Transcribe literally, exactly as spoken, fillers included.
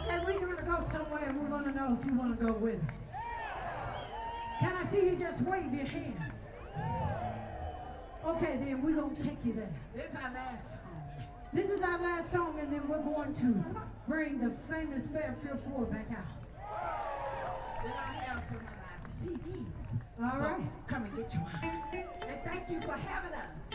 And we're going to go somewhere and we're going to know if you want to go with us. Can I see you just wave your hand? Okay, then we're going to take you there. This is our last song. This is our last song, and then we're going to bring the famous Fairfield Four back out. Then I have some of our C Ds. All so right. Come and get your wine. And thank you for having us.